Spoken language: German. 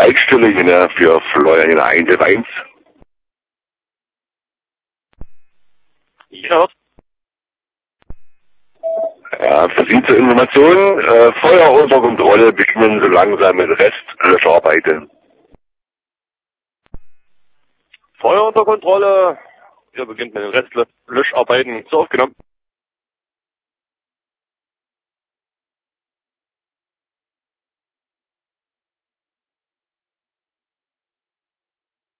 Schaltstelle hier für Florian 111. Ja. Ja, für Sie zur Information, Feuer unter Kontrolle, beginnen so langsam mit Restlöscharbeiten. Feuer unter Kontrolle. Wir beginnen mit den Restlöscharbeiten. So aufgenommen.